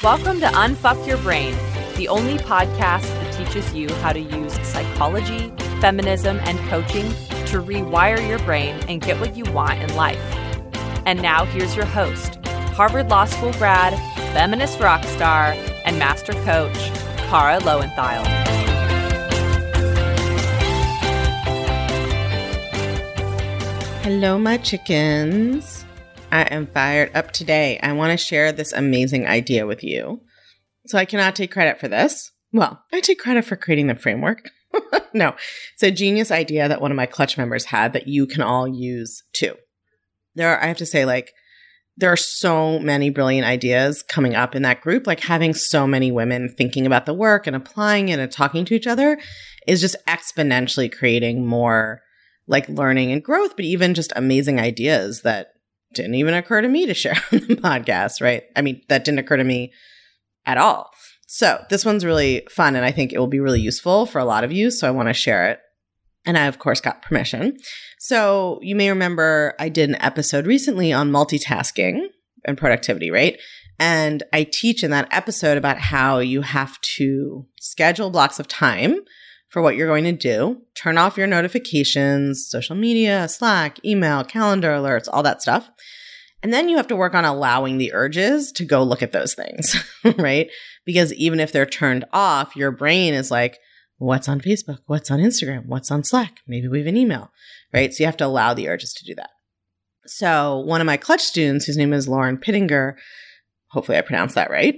Welcome to Unfuck Your Brain, the only podcast that teaches you how to use psychology, feminism, and coaching to rewire your brain and get what you want in life. And now here's your host, Harvard Law School grad, feminist rock star, and master coach, Kara Loewentheil. Hello, my chickens. I am fired up today. I want to share this amazing idea with you. So I cannot take credit for this. Well, I take credit for creating the framework. No, it's a genius idea that one of my Clutch members had that you can all use too. I have to say, there are so many brilliant ideas coming up in that group. Having so many women thinking about the work and applying it and talking to each other is just exponentially creating more learning and growth, but even just amazing ideas that didn't even occur to me to share on the podcast, right? I mean, that didn't occur to me at all. So this one's really fun, and I think it will be really useful for a lot of you, so I want to share it. And I, of course, got permission. So you may remember I did an episode recently on multitasking and productivity, right? And I teach in that episode about how you have to schedule blocks of time for what you're going to do, turn off your notifications, social media, Slack, email, calendar alerts, all that stuff. And then you have to work on allowing the urges to go look at those things, right? Because even if they're turned off, your brain is like, what's on Facebook? What's on Instagram? What's on Slack? Maybe we have an email, right? So you have to allow the urges to do that. So one of my Clutch students, whose name is Lauren Pittinger, hopefully I pronounced that right,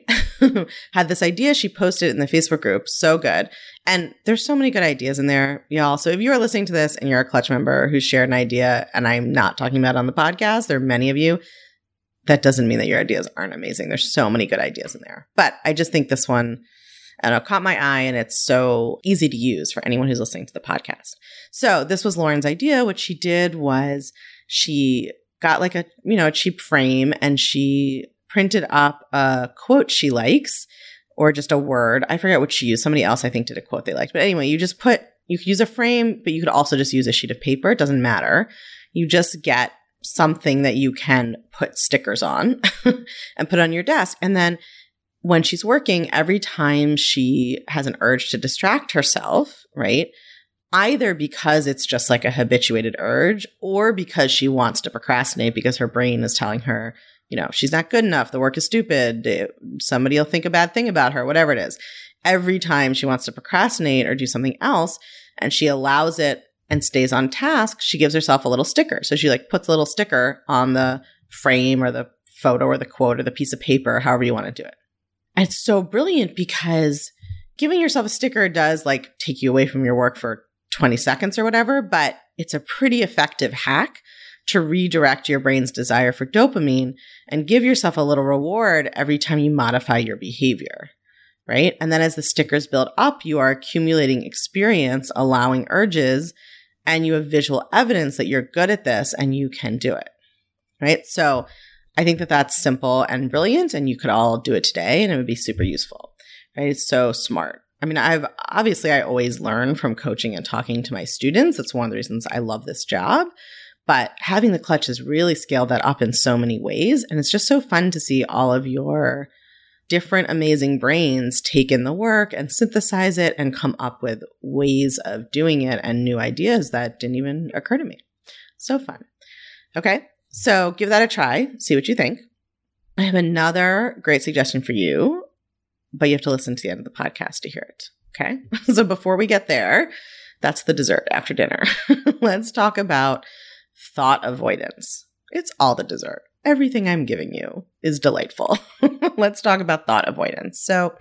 had this idea. She posted it in the Facebook group. So good. And there's so many good ideas in there, y'all. So if you are listening to this and you're a Clutch member who shared an idea and I'm not talking about it on the podcast, there are many of you, that doesn't mean that your ideas aren't amazing. There's so many good ideas in there. But I just think this one, I don't know, caught my eye, and it's so easy to use for anyone who's listening to the podcast. So this was Lauren's idea. What she did was she got a cheap frame, and she printed up a quote she likes, or just a word. I forget what she used. Somebody else, I think, did a quote they liked. But anyway, you could use a frame, but you could also just use a sheet of paper. It doesn't matter. You just get something that you can put stickers on and put on your desk. And then when she's working, every time she has an urge to distract herself, right? Either because it's just a habituated urge, or because she wants to procrastinate because her brain is telling her, she's not good enough. The work is stupid. Somebody will think a bad thing about her, whatever it is. Every time she wants to procrastinate or do something else and she allows it and stays on task, she gives herself a little sticker. So she puts a little sticker on the frame or the photo or the quote or the piece of paper, however you want to do it. And it's so brilliant because giving yourself a sticker does take you away from your work for 20 seconds or whatever, but it's a pretty effective hack to redirect your brain's desire for dopamine and give yourself a little reward every time you modify your behavior, right? And then as the stickers build up, you are accumulating experience, allowing urges, and you have visual evidence that you're good at this and you can do it, right? So I think that that's simple and brilliant, and you could all do it today and it would be super useful, right? It's so smart. I mean, I always learn from coaching and talking to my students. It's one of the reasons I love this job. But having the Clutch has really scaled that up in so many ways. And it's just so fun to see all of your different amazing brains take in the work and synthesize it and come up with ways of doing it and new ideas that didn't even occur to me. So fun. Okay, so give that a try. See what you think. I have another great suggestion for you, but you have to listen to the end of the podcast to hear it. Okay, so before we get there, that's the dessert after dinner. Let's talk about thought avoidance. It's all the dessert. Everything I'm giving you is delightful. Let's talk about thought avoidance. So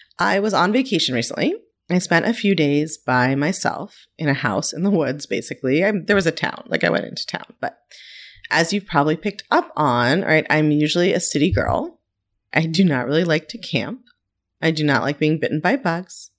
I was on vacation recently. I spent a few days by myself in a house in the woods, basically. There was a town, I went into town. But as you've probably picked up on, right, I'm usually a city girl. I do not really like to camp. I do not like being bitten by bugs.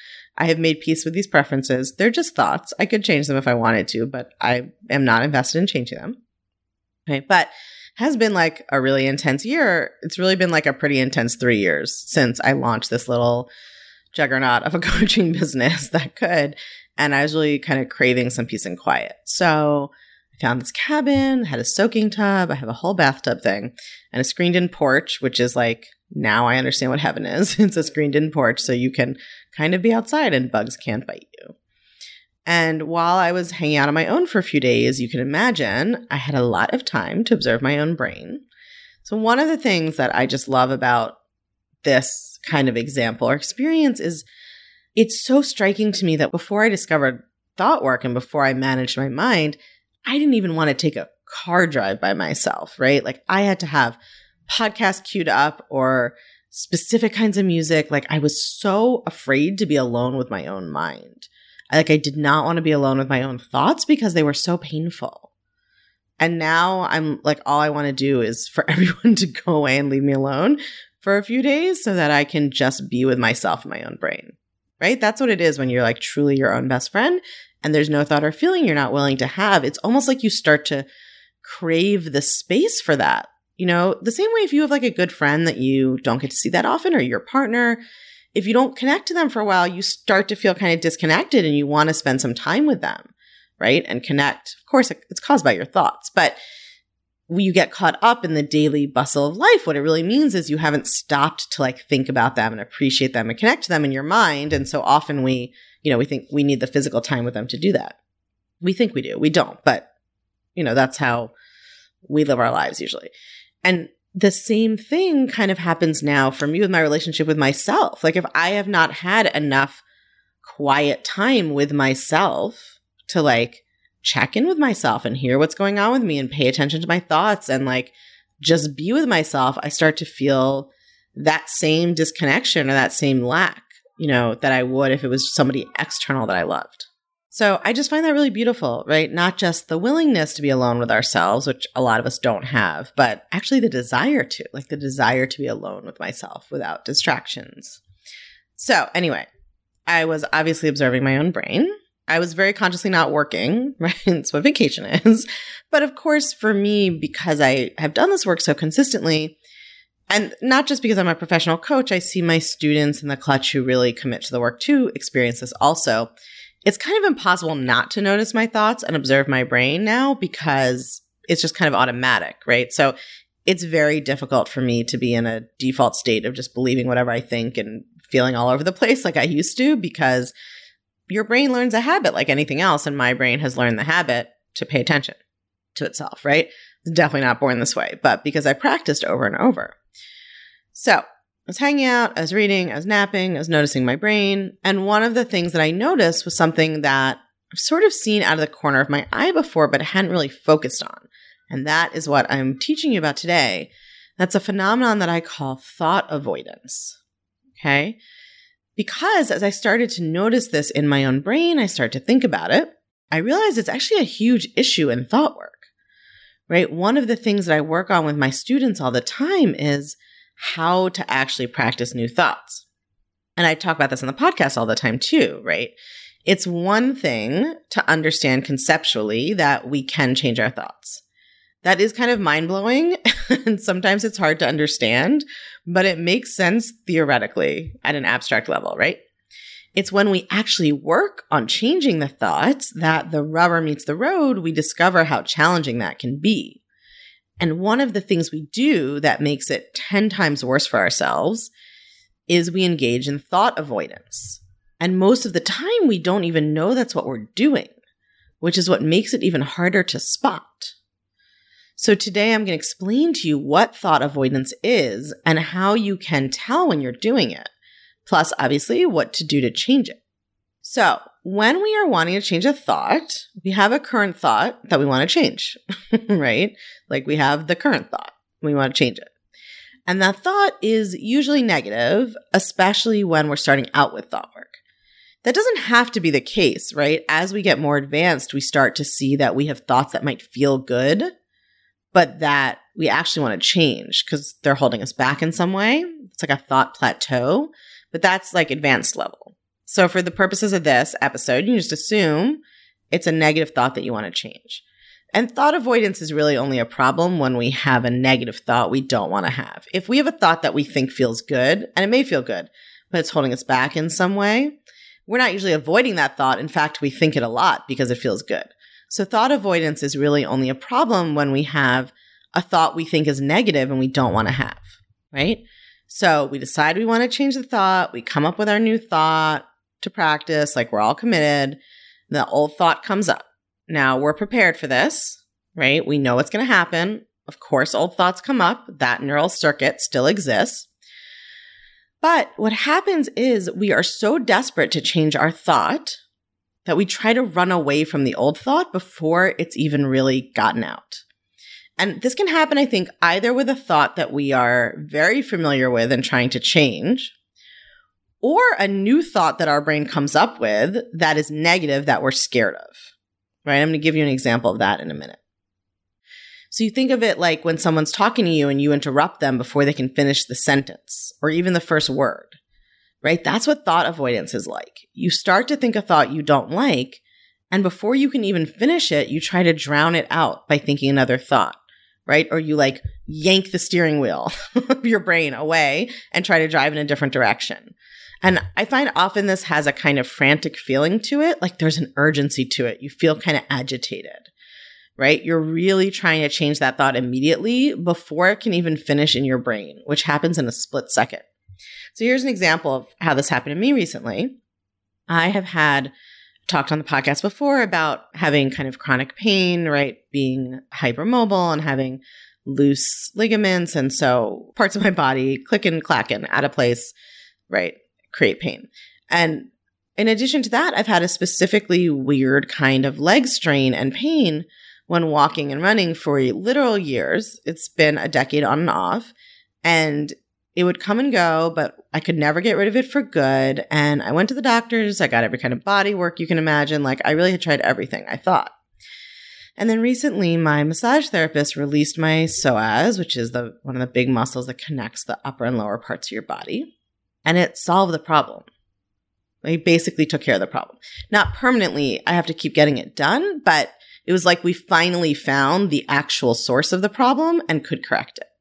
I have made peace with these preferences. They're just thoughts. I could change them if I wanted to, but I am not invested in changing them. Okay, but has been a really intense year. It's really been a pretty intense 3 years since I launched this little juggernaut of a coaching business that could. And I was really kind of craving some peace and quiet. So I found this cabin, had a soaking tub. I have a whole bathtub thing and a screened-in porch, which is Now I understand what heaven is. It's a screened-in porch, so you can kind of be outside and bugs can't bite you. And while I was hanging out on my own for a few days, you can imagine I had a lot of time to observe my own brain. So one of the things that I just love about this kind of example or experience is it's so striking to me that before I discovered thought work and before I managed my mind, I didn't even want to take a car drive by myself, right? Like I had to have podcasts queued up or specific kinds of music. Like I was so afraid to be alone with my own mind. I did not want to be alone with my own thoughts because they were so painful. And now I'm like, all I want to do is for everyone to go away and leave me alone for a few days so that I can just be with myself and my own brain, right? That's what it is when you're like truly your own best friend and there's no thought or feeling you're not willing to have. It's almost like you start to crave the space for that. You know, the same way if you have like a good friend that you don't get to see that often or your partner, if you don't connect to them for a while, you start to feel kind of disconnected and you want to spend some time with them, right? And connect. Of course, it's caused by your thoughts, but when you get caught up in the daily bustle of life, what it really means is you haven't stopped to like think about them and appreciate them and connect to them in your mind. And so often we think we need the physical time with them to do that. We think we do. We don't, but that's how we live our lives usually. And the same thing kind of happens now for me with my relationship with myself. Like if I have not had enough quiet time with myself to like check in with myself and hear what's going on with me and pay attention to my thoughts and like just be with myself, I start to feel that same disconnection or that same lack, that I would if it was somebody external that I loved. So I just find that really beautiful, right? Not just the willingness to be alone with ourselves, which a lot of us don't have, but actually the desire to be alone with myself without distractions. So anyway, I was obviously observing my own brain. I was very consciously not working, right? That's what vacation is. But of course, for me, because I have done this work so consistently, and not just because I'm a professional coach, I see my students in the clutch who really commit to the work too experience this also. It's kind of impossible not to notice my thoughts and observe my brain now because it's just kind of automatic, right? So it's very difficult for me to be in a default state of just believing whatever I think and feeling all over the place like I used to, because your brain learns a habit like anything else, and my brain has learned the habit to pay attention to itself, right? It's definitely not born this way, but because I practiced over and over. So I was hanging out, I was reading, I was napping, I was noticing my brain. And one of the things that I noticed was something that I've sort of seen out of the corner of my eye before, but hadn't really focused on. And that is what I'm teaching you about today. That's a phenomenon that I call thought avoidance. Okay? Because as I started to notice this in my own brain, I started to think about it. I realized it's actually a huge issue in thought work, right? One of the things that I work on with my students all the time is how to actually practice new thoughts. And I talk about this on the podcast all the time too, right? It's one thing to understand conceptually that we can change our thoughts. That is kind of mind-blowing, and sometimes it's hard to understand, but it makes sense theoretically at an abstract level, right? It's when we actually work on changing the thoughts that the rubber meets the road, we discover how challenging that can be. And one of the things we do that makes it 10 times worse for ourselves is we engage in thought avoidance. And most of the time, we don't even know that's what we're doing, which is what makes it even harder to spot. So today I'm going to explain to you what thought avoidance is and how you can tell when you're doing it, plus obviously what to do to change it. So when we are wanting to change a thought, we have a current thought that we want to change, right? Like we have the current thought, we want to change it. And that thought is usually negative, especially when we're starting out with thought work. That doesn't have to be the case, right? As we get more advanced, we start to see that we have thoughts that might feel good, but that we actually want to change because they're holding us back in some way. It's like a thought plateau, but that's like advanced level. So for the purposes of this episode, you just assume it's a negative thought that you want to change. And thought avoidance is really only a problem when we have a negative thought we don't want to have. If we have a thought that we think feels good, and it may feel good, but it's holding us back in some way, we're not usually avoiding that thought. In fact, we think it a lot because it feels good. So thought avoidance is really only a problem when we have a thought we think is negative and we don't want to have, right? So we decide we want to change the thought. We come up with our new thought to practice, like we're all committed. The old thought comes up. Now we're prepared for this, right? We know what's going to happen. Of course, old thoughts come up. That neural circuit still exists. But what happens is we are so desperate to change our thought that we try to run away from the old thought before it's even really gotten out. And this can happen, I think, either with a thought that we are very familiar with and trying to change, or a new thought that our brain comes up with that is negative that we're scared of, right? I'm going to give you an example of that in a minute. So you think of it like when someone's talking to you and you interrupt them before they can finish the sentence or even the first word, right? That's what thought avoidance is like. You start to think a thought you don't like, and before you can even finish it, you try to drown it out by thinking another thought, right? Or you like yank the steering wheel of your brain away and try to drive in a different direction. And I find often this has a kind of frantic feeling to it, like there's an urgency to it. You feel kind of agitated, right? You're really trying to change that thought immediately before it can even finish in your brain, which happens in a split second. So here's an example of how this happened to me recently. I have talked on the podcast before about having kind of chronic pain, right? Being hypermobile and having loose ligaments. And so parts of my body clicking, clacking, out of place, right? Create pain. And in addition to that, I've had a specifically weird kind of leg strain and pain when walking and running for literal years. It's been a decade on and off, and it would come and go, but I could never get rid of it for good. And I went to the doctors. I got every kind of body work you can imagine. Like I really had tried everything, I thought. And then recently my massage therapist released my psoas, which is one of the big muscles that connects the upper and lower parts of your body. And it solved the problem. He basically took care of the problem. Not permanently, I have to keep getting it done, but it was like we finally found the actual source of the problem and could correct it.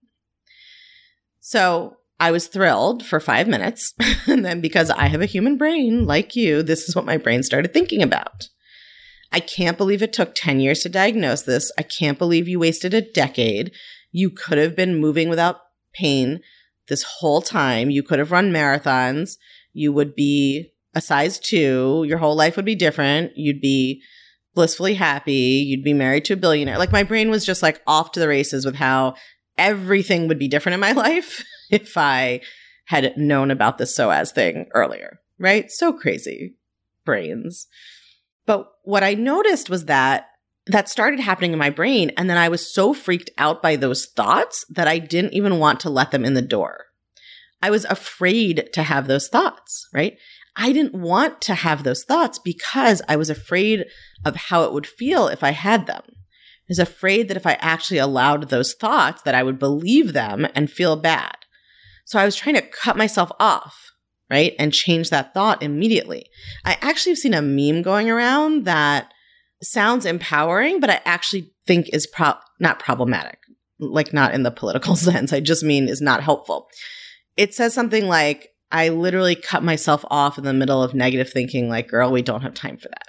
So I was thrilled for 5 minutes. And then because I have a human brain like you, this is what my brain started thinking about. I can't believe it took 10 years to diagnose this. I can't believe you wasted a decade. You could have been moving without pain this whole time. You could have run marathons. You would be a size 2. Your whole life would be different. You'd be blissfully happy. You'd be married to a billionaire. Like my brain was just like off to the races with how everything would be different in my life if I had known about this psoas thing earlier, right? So crazy brains. But what I noticed was that started happening in my brain. And then I was so freaked out by those thoughts that I didn't even want to let them in the door. I was afraid to have those thoughts, right? I didn't want to have those thoughts because I was afraid of how it would feel if I had them. I was afraid that if I actually allowed those thoughts, that I would believe them and feel bad. So I was trying to cut myself off, right? And change that thought immediately. I actually have seen a meme going around that sounds empowering, but I actually think is not problematic, like not in the political sense. I just mean is not helpful. It says something like, I literally cut myself off in the middle of negative thinking, like, girl, we don't have time for that.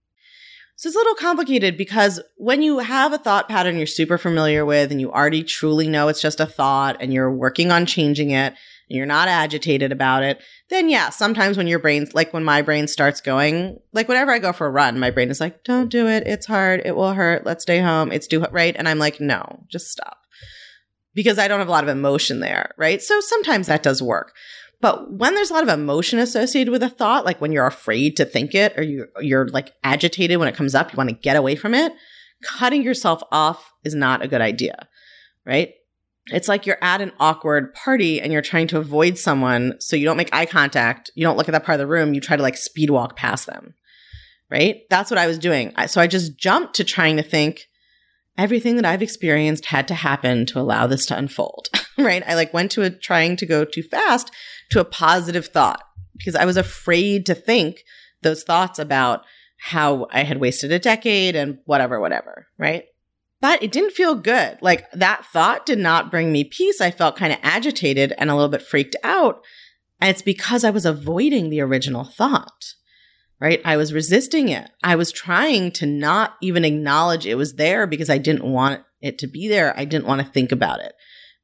So it's a little complicated because when you have a thought pattern you're super familiar with and you already truly know it's just a thought and you're working on changing it and you're not agitated about it, then yeah, sometimes when your brain's like when my brain starts going, like whenever I go for a run, my brain is like, don't do it. It's hard. It will hurt. Let's stay home. It's too right. And I'm like, no, just stop. Because I don't have a lot of emotion there, right? So sometimes that does work. But when there's a lot of emotion associated with a thought, like when you're afraid to think it or you're like agitated when it comes up, you want to get away from it, cutting yourself off is not a good idea, right? It's like you're at an awkward party and you're trying to avoid someone so you don't make eye contact, you don't look at that part of the room, you try to like speed walk past them, right? That's what I was doing. So I just jumped to trying to think everything that I've experienced had to happen to allow this to unfold, right? I like went to trying to go too fast to a positive thought because I was afraid to think those thoughts about how I had wasted a decade and whatever, right? But it didn't feel good. Like that thought did not bring me peace. I felt kind of agitated and a little bit freaked out. And it's because I was avoiding the original thought, right? I was resisting it. I was trying to not even acknowledge it was there because I didn't want it to be there. I didn't want to think about it.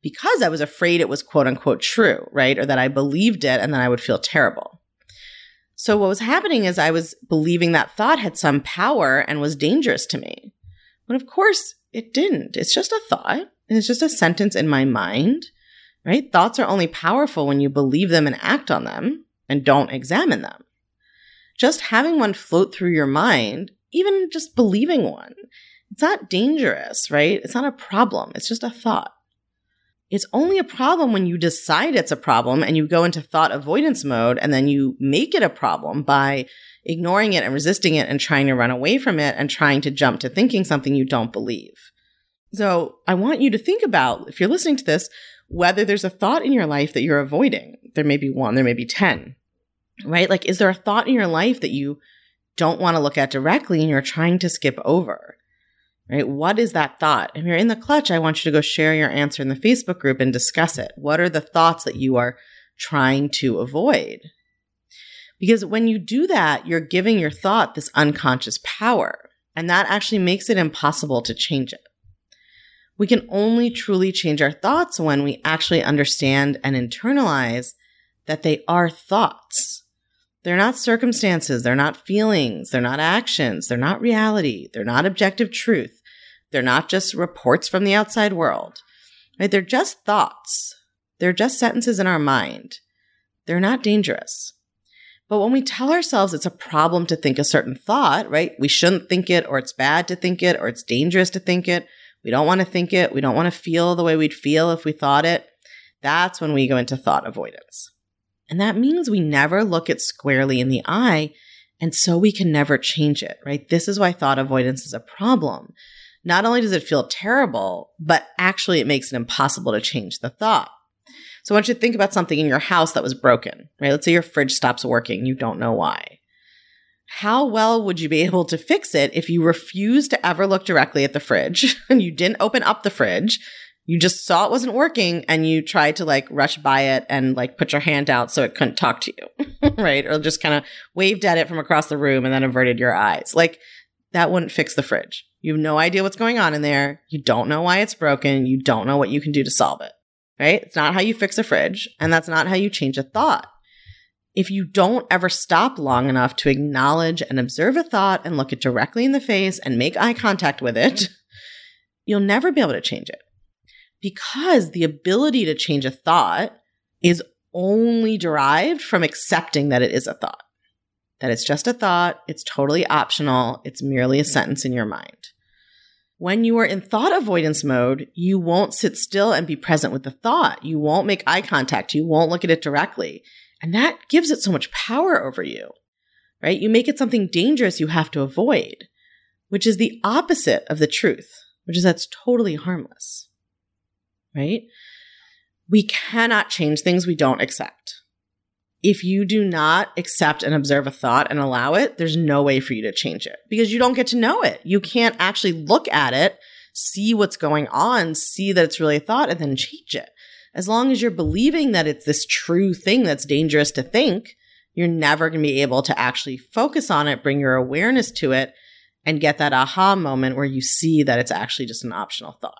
because I was afraid it was quote unquote true, right? Or that I believed it and then I would feel terrible. So what was happening is I was believing that thought had some power and was dangerous to me. But of course it didn't. It's just a thought. And it's just a sentence in my mind, right? Thoughts are only powerful when you believe them and act on them and don't examine them. Just having one float through your mind, even just believing one, it's not dangerous, right? It's not a problem. It's just a thought. It's only a problem when you decide it's a problem and you go into thought avoidance mode and then you make it a problem by ignoring it and resisting it and trying to run away from it and trying to jump to thinking something you don't believe. So I want you to think about, if you're listening to this, whether there's a thought in your life that you're avoiding. There may be one, there may be 10, right? Like, is there a thought in your life that you don't want to look at directly and you're trying to skip over? Right? What is that thought? If you're in the clutch, I want you to go share your answer in the Facebook group and discuss it. What are the thoughts that you are trying to avoid? Because when you do that, you're giving your thought this unconscious power, and that actually makes it impossible to change it. We can only truly change our thoughts when we actually understand and internalize that they are thoughts. They're not circumstances. They're not feelings. They're not actions. They're not reality. They're not objective truth. They're not just reports from the outside world. Right? They're just thoughts. They're just sentences in our mind. They're not dangerous. But when we tell ourselves it's a problem to think a certain thought, right? We shouldn't think it, or it's bad to think it, or it's dangerous to think it. We don't want to think it. We don't want to feel the way we'd feel if we thought it. That's when we go into thought avoidance. And that means we never look it squarely in the eye, and so we can never change it, right? This is why thought avoidance is a problem. Not only does it feel terrible, but actually it makes it impossible to change the thought. So I want you to think about something in your house that was broken, right? Let's say your fridge stops working. You don't know why. How well would you be able to fix it if you refused to ever look directly at the fridge and you didn't open up the fridge? You just saw it wasn't working and you tried to like rush by it and like put your hand out so it couldn't talk to you, right? Or just kind of waved at it from across the room and then averted your eyes. Like, that wouldn't fix the fridge. You have no idea what's going on in there. You don't know why it's broken. You don't know what you can do to solve it, right? It's not how you fix a fridge, and that's not how you change a thought. If you don't ever stop long enough to acknowledge and observe a thought and look it directly in the face and make eye contact with it, you'll never be able to change it. Because the ability to change a thought is only derived from accepting that it is a thought. That it's just a thought, it's totally optional, it's merely a sentence in your mind. When you are in thought avoidance mode, you won't sit still and be present with the thought. You won't make eye contact. You won't look at it directly. And that gives it so much power over you, right? You make it something dangerous you have to avoid, which is the opposite of the truth, which is that's totally harmless, right? We cannot change things we don't accept. If you do not accept and observe a thought and allow it, there's no way for you to change it because you don't get to know it. You can't actually look at it, see what's going on, see that it's really a thought, and then change it. As long as you're believing that it's this true thing that's dangerous to think, you're never going to be able to actually focus on it, bring your awareness to it, and get that aha moment where you see that it's actually just an optional thought.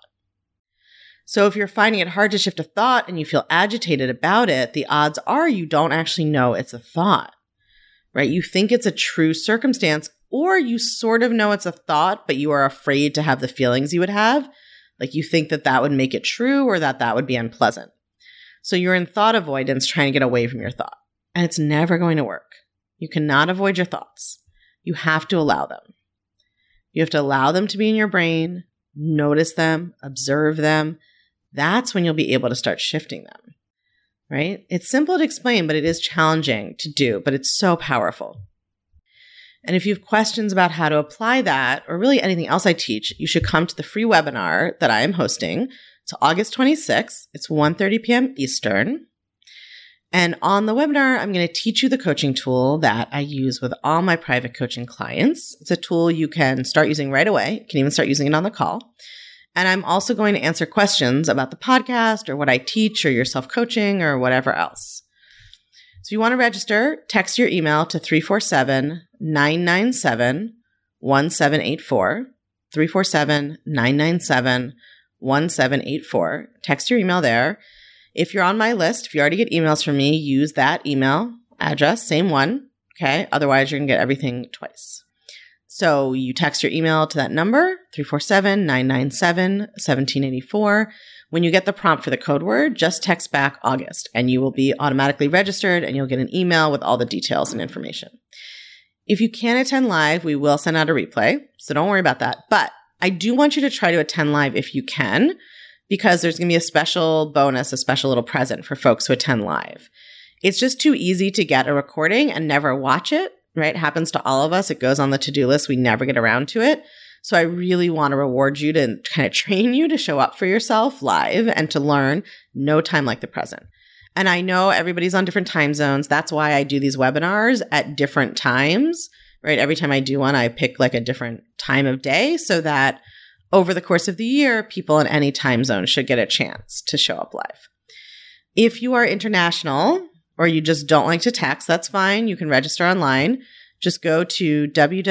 So if you're finding it hard to shift a thought and you feel agitated about it, the odds are you don't actually know it's a thought, right? You think it's a true circumstance, or you sort of know it's a thought, but you are afraid to have the feelings you would have. Like you think that that would make it true or that that would be unpleasant. So you're in thought avoidance trying to get away from your thought, and it's never going to work. You cannot avoid your thoughts. You have to allow them. You have to allow them to be in your brain, notice them, observe them. That's when you'll be able to start shifting them, right? It's simple to explain, but it is challenging to do, but it's so powerful. And if you have questions about how to apply that, or really anything else I teach, you should come to the free webinar that I am hosting. It's August 26th. It's 1:30 p.m. Eastern. And on the webinar, I'm going to teach you the coaching tool that I use with all my private coaching clients. It's a tool you can start using right away. You can even start using it on the call. And I'm also going to answer questions about the podcast or what I teach or your self-coaching or whatever else. So if you want to register, text your email to 347-997-1784, 347-997-1784. 1784. Text your email there. If you're on my list, if you already get emails from me, use that email address, same one. Okay. Otherwise, you're going to get everything twice. So you text your email to that number, 347-997-1784. When you get the prompt for the code word, just text back August and you will be automatically registered and you'll get an email with all the details and information. If you can't attend live, we will send out a replay. So don't worry about that. But I do want you to try to attend live if you can, because there's going to be a special bonus, a special little present for folks who attend live. It's just too easy to get a recording and never watch it, right? It happens to all of us. It goes on the to-do list. We never get around to it. So I really want to reward you to kind of train you to show up for yourself live and to learn no time like the present. And I know everybody's on different time zones. That's why I do these webinars at different times, right? Every time I do one, I pick like a different time of day so that over the course of the year, people in any time zone should get a chance to show up live. If you are international or you just don't like to text, that's fine. You can register online. Just go to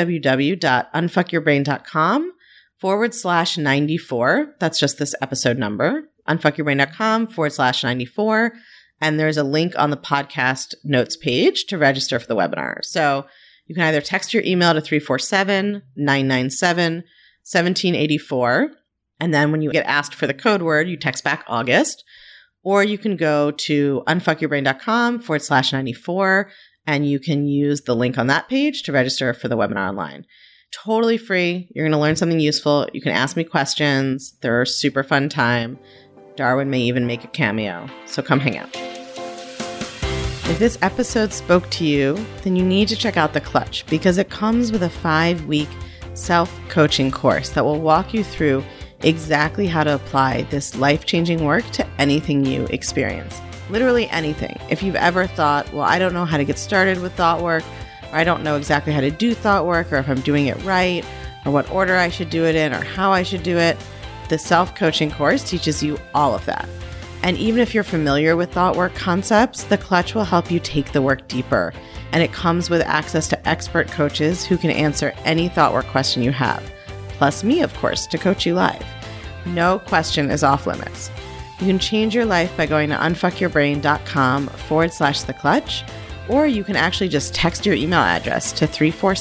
www.unfuckyourbrain.com/94. That's just this episode number, unfuckyourbrain.com/94. And there's a link on the podcast notes page to register for the webinar. So you can either text your email to 347-997-1784. And then when you get asked for the code word, you text back August. Or you can go to unfuckyourbrain.com/94. And you can use the link on that page to register for the webinar online. Totally free. You're going to learn something useful. You can ask me questions. They're a super fun time. Darwin may even make a cameo. So come hang out. If this episode spoke to you, then you need to check out The Clutch because it comes with a 5-week self-coaching course that will walk you through exactly how to apply this life-changing work to anything you experience. Literally anything. If you've ever thought, well, I don't know how to get started with thought work, or I don't know exactly how to do thought work, or if I'm doing it right, or what order I should do it in, or how I should do it, the self-coaching course teaches you all of that. And even if you're familiar with thought work concepts, The Clutch will help you take the work deeper. And it comes with access to expert coaches who can answer any thought work question you have. Plus me, of course, to coach you live. No question is off limits. You can change your life by going to unfuckyourbrain.com/The Clutch, or you can actually just text your email address to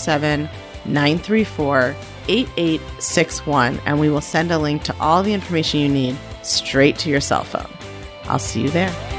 347-934-8861, and we will send a link to all the information you need straight to your cell phone. I'll see you there.